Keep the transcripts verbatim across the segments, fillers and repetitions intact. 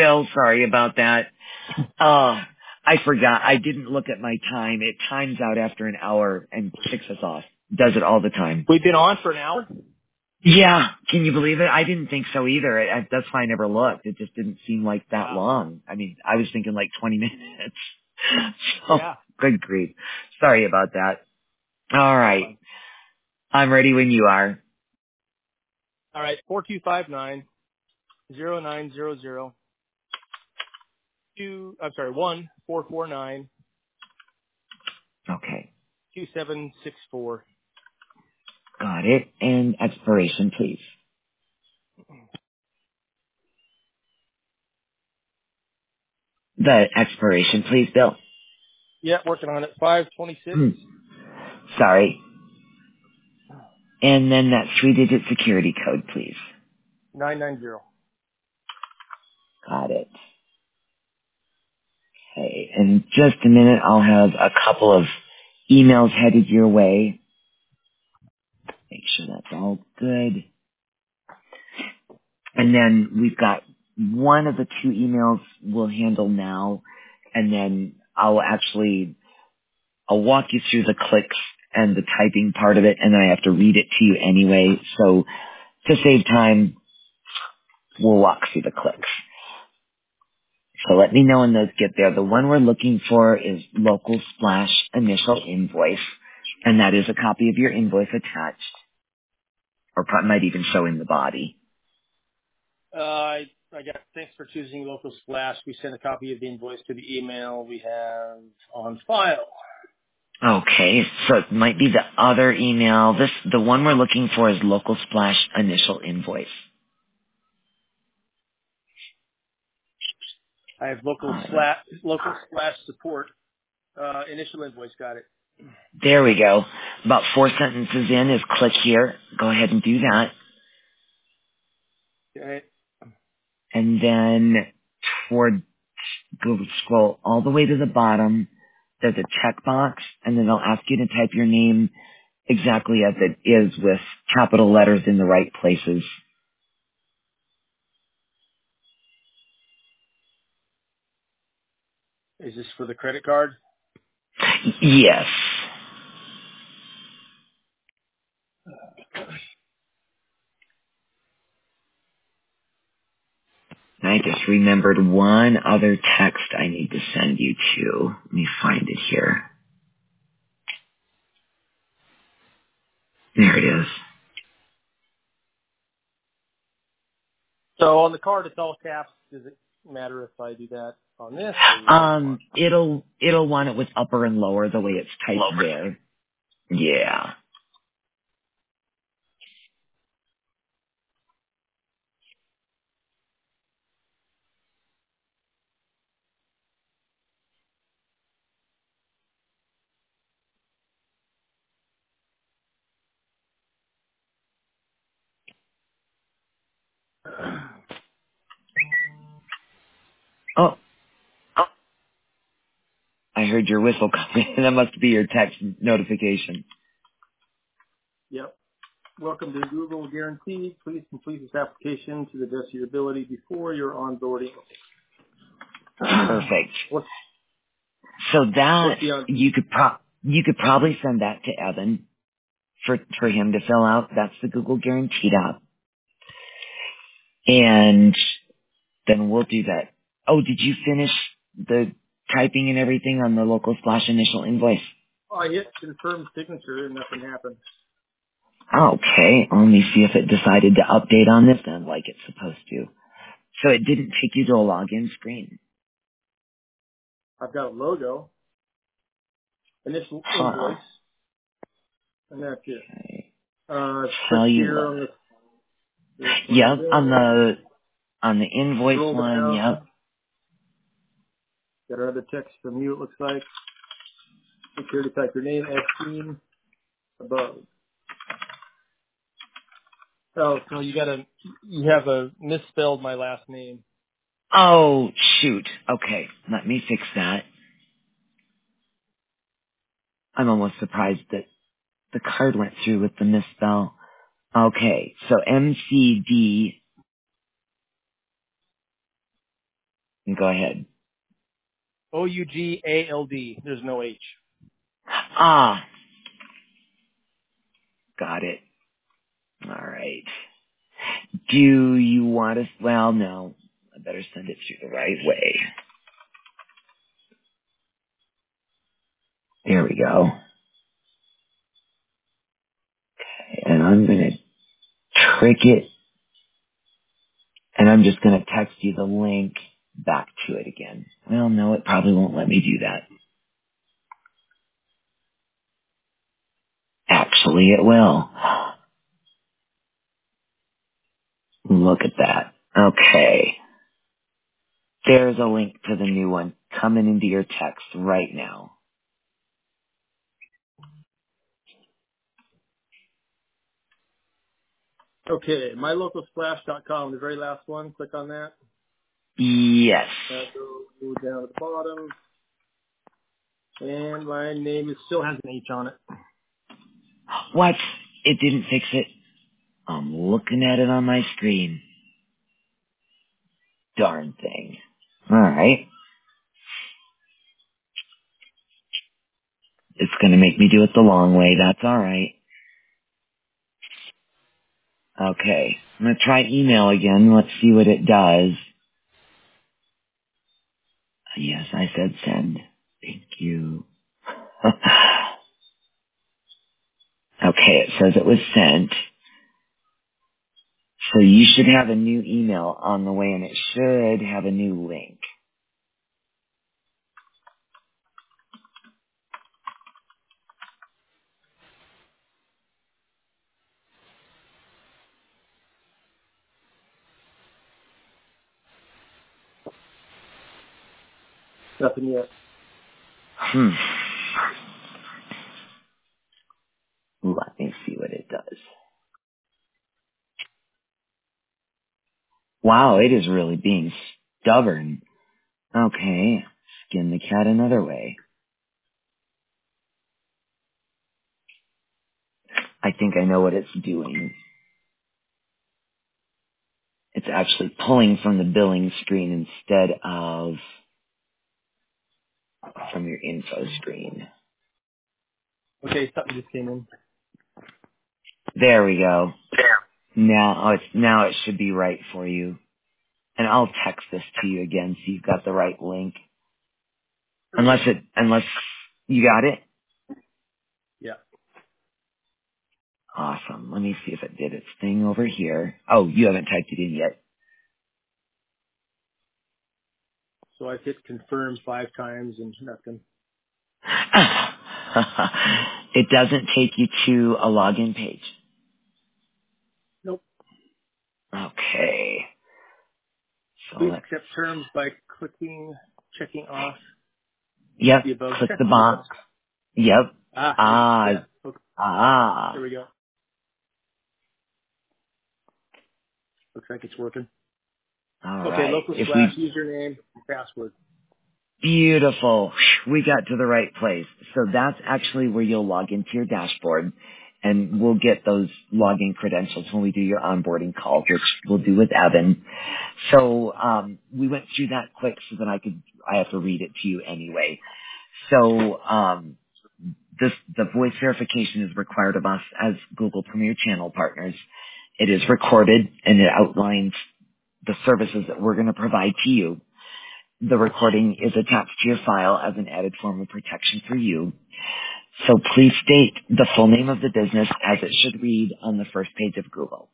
Bill, sorry about that. Uh, I forgot. I didn't look at my time. It times out after an hour and kicks us off. Does it all the time. We've been on for an hour? Yeah. Can you believe it? I didn't think so either. I, I, that's why I never looked. It just didn't seem like that Wow. long. I mean, I was thinking like twenty minutes. So, Yeah. good grief. Sorry about that. All right. I'm ready when you are. All right. Four two five nine zero nine zero zero two. I'm sorry. One four four nine Okay. two seven six four. Got it. And expiration, please. The expiration, please, Bill. Yeah, working on it. Five twenty six Hmm. Sorry. And then that three-digit security code, please. nine nine zero. Got it. Okay. In just a minute, I'll have a couple of emails headed your way. Make sure that's all good. And then we've got one of the two emails we'll handle now, and then I'll actually, I'll walk you through the clicks and the typing part of it, and then I have to read it to you anyway. So to save time, we'll walk through the clicks. So let me know when those get there. The one we're looking for is local splash initial invoice, and that is a copy of your invoice attached, or probably might even show in the body. Uh, I, I got, thanks for choosing Local Splash. We sent a copy of the invoice to the email we have on file. Okay, so it might be the other email. This, the one we're looking for is local splash initial invoice. I have Local All right. Slash, Local Splash support. Uh, initial invoice. Got it. There we go. About four sentences in is click here. Go ahead and do that. Okay. And then toward, go scroll all the way to the bottom. There's a checkbox, and then they'll ask you to type your name exactly as it is with capital letters in the right places. Is this for the credit card? Yes. I just remembered one other text I need to send you to. Let me find it here. There it is. So on the card, it's all caps. Does it matter if I do that on this? Um, it'll, it'll want it with upper and lower the way it's typed there. Yeah. Oh, I heard your whistle coming. That must be your text notification. Yep. Welcome to Google Guaranteed. Please complete this application to the best of your ability before your onboarding. Perfect. What's, So that, what's the on- you could pro- you could probably send that to Evan for, for him to fill out. That's the Google Guaranteed app. And then we'll do that. Oh, did you finish the typing and everything on the local splash initial invoice? Oh, I hit confirm signature and nothing happened. Okay, let me see if it decided to update on this then like it's supposed to. So it didn't take you to a login screen. I've got a logo, initial Huh. invoice, and that's it. Uh, click here on Cellular. the, this one Yep, on again. the on the invoice Scroll one, down. yep. Got another text from you, it looks like. Click here to type your name as seen above. Oh, so you got a, you have a misspelled my last name. Oh, shoot. Okay, let me fix that. I'm almost surprised that the card went through with the misspell. Okay, so M C D Go ahead. O U G A L D. There's no H. Ah, got it. All right. Do you want to, well, no. I better send it through the right way. There we go. And I'm going to trick it, and I'm just going to text you the link back to it again. Well, no, it probably won't let me do that. Actually, it will. Look at that. Okay. There's a link to the new one coming into your text right now. Okay, my local splash dot com, the very last one. Click on that. Yes. Uh, go, go down to the bottom. And my name is, still has an H on it. What? It didn't fix it? I'm looking at it on my screen. Darn thing. Alright. It's gonna make me do it the long way. That's alright. Okay. I'm gonna try email again. Let's see what it does. Yes, I said send. Thank you. Okay, it says it was sent. So you should have a new email on the way, and it should have a new link. Nothing yet. Hmm. Let me see what it does. Wow, it is really being stubborn. Okay, skin the cat another way. I think I know what it's doing. It's actually pulling from the billing screen instead of from your info screen. Okay, something just came in. There we go. Now, oh, it's, now it should be right for you. And I'll text this to you again so you've got the right link. Unless Okay. it, unless you got it. Yeah. Awesome. Let me see if it did its thing over here. Oh, you haven't typed it in yet. So I hit confirm five times and nothing. It doesn't take you to a login page. Nope. Okay. So Please let's, accept terms by clicking, checking off yep, the above click check the box. box. Yep. Ah, here we go. Ah, Yeah. Okay. There ah. we go. Looks like it's working. All Okay, right. local If slash we, username, password. beautiful. We got to the right place. So that's actually where you'll log into your dashboard, and we'll get those login credentials when we do your onboarding call, which we'll do with Evan. So um, we went through that quick so that I could, I have to read it to you anyway. So um, this, the voice verification is required of us as Google Premier Channel partners. It is recorded, and it outlines the services that we're going to provide to you. The recording is attached to your file as an added form of protection for you. So please state the full name of the business as it should read on the first page of Google.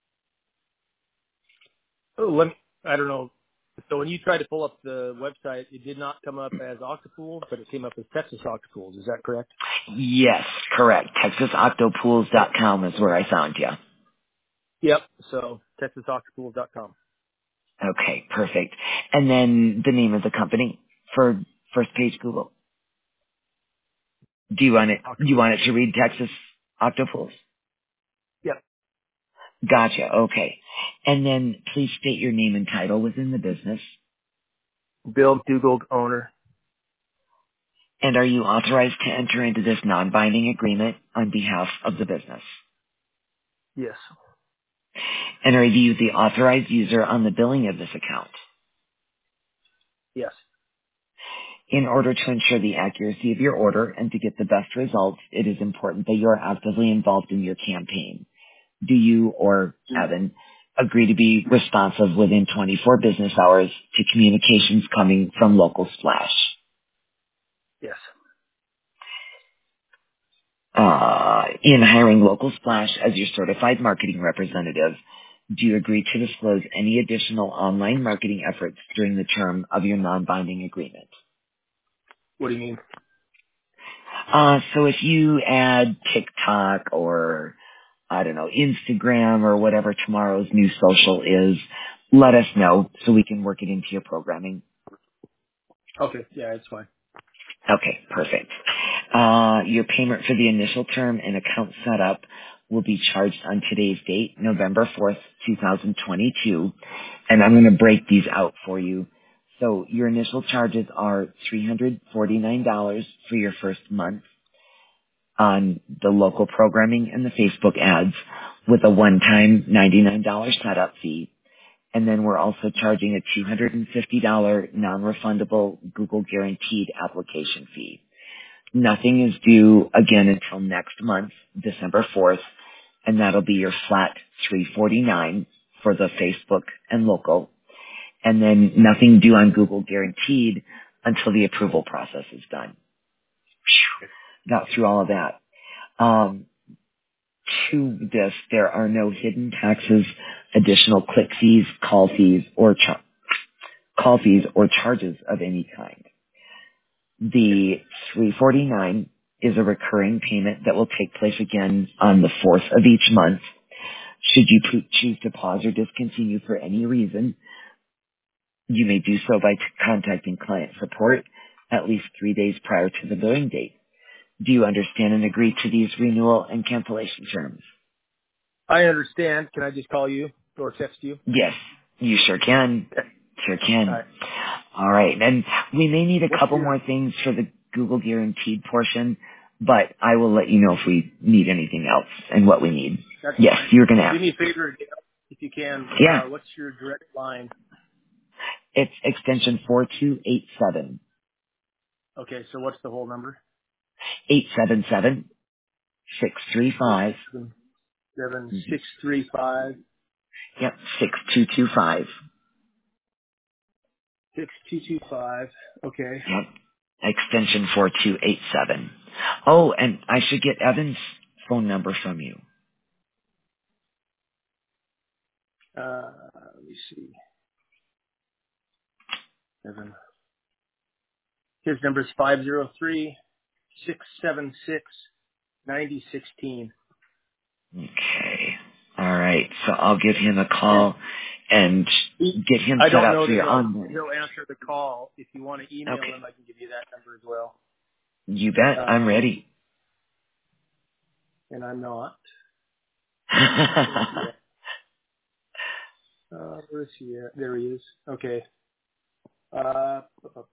Oh, let me, I don't know. So when you tried to pull up the website, it did not come up as Octopools, but it came up as Texas Octopools. Is that correct? Yes, correct. Texas Octo Pools dot com is where I found you. Yep. So Texas Octopools dot com. Okay, perfect. And then the name of the company for first page Google. Do you want Texas it, do you Octopools. want it to read Texas Octopools? Yep. Gotcha, okay. And then please state your name and title within the business. Bill Dugald, owner. And are you authorized to enter into this non-binding agreement on behalf of the business? Yes. And are you the authorized user on the billing of this account? Yes. In order to ensure the accuracy of your order and to get the best results, it is important that you are actively involved in your campaign. Do you or Evan agree to be responsive within twenty-four business hours to communications coming from Local Splash? Yes. Uh, in hiring Local Splash as your certified marketing representative, do you agree to disclose any additional online marketing efforts during the term of your non-binding agreement? What do you mean? Uh, so if you add TikTok or, I don't know, Instagram or whatever tomorrow's new social is, let us know so we can work it into your programming. Okay. Yeah, it's fine. Okay, perfect. Uh, your payment for the initial term and account setup will be charged on today's date, November fourth, twenty twenty-two, and I'm going to break these out for you. So your initial charges are three hundred forty-nine dollars for your first month on the local programming and the Facebook ads with a one-time ninety-nine dollars setup fee. And then we're also charging a two hundred fifty dollars non-refundable Google Guaranteed application fee. Nothing is due again until next month, December fourth, and that'll be your flat three hundred forty-nine dollars for the Facebook and local. And then nothing due on Google Guaranteed until the approval process is done. Phew, got through all of that. Um, to this, there are no hidden taxes, additional click fees, call fees, or char- call fees or charges of any kind. The three hundred forty-nine dollars is a recurring payment that will take place again on the fourth of each month. Should you po- choose to pause or discontinue for any reason, you may do so by t- contacting client support at least three days prior to the billing date. Do you understand and agree to these renewal and cancellation terms? I understand. Can I just call you or text you? Yes, you sure can. Okay. Sure All can. right. All right. And we may need a What's couple your? more things for the Google Guaranteed portion, but I will let you know if we need anything else and what we need. That's Yes, fine. you're going to Do ask. me a favor, Dale, if you can. Yeah, Uh, what's your direct line? it's extension four two eight seven, Okay. So what's the whole number? eight seven seven, six three Eight five. seven seven six three five Yep, six two two five. six two two five. Okay. Yep, extension four two eight seven. Oh, and I should get Evan's phone number from you. Uh, let me see. Evan. His number is five zero three six seven six ninety sixteen. Okay. All right. So I'll give him a And call and he, get him I set don't up know for that your he'll onboarding. he'll answer the call. If you want to email Okay. him, I can give you that number as well. You bet. I'm Um, ready. and I'm not. Where's he at? Uh, where's he at? There he is. Okay. Uh,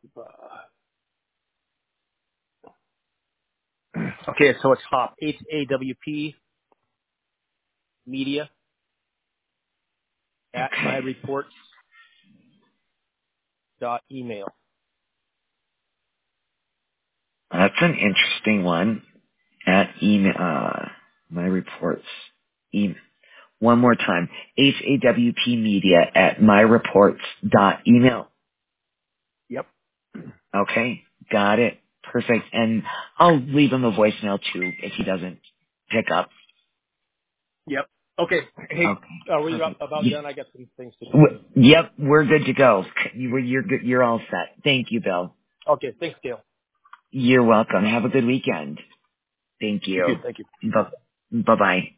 okay, so it's HOP, H A W P media at Okay. myreports dot email. That's an interesting one. At email, uh, my reports. E- one more time. H A W P media at myreports dot email. Yep. Okay. Got it. Perfect. And I'll leave him a voicemail too if he doesn't pick up. Yep. Okay. Hey, Okay. are we about Perfect. about Y- done? I got some things to do. w- Yep. We're good to go. You- You're good. You're all set. Thank you, Bill. Okay. Thanks, Dale. You're welcome. Have a good weekend. Thank You too. you. Thank you. Bye bye.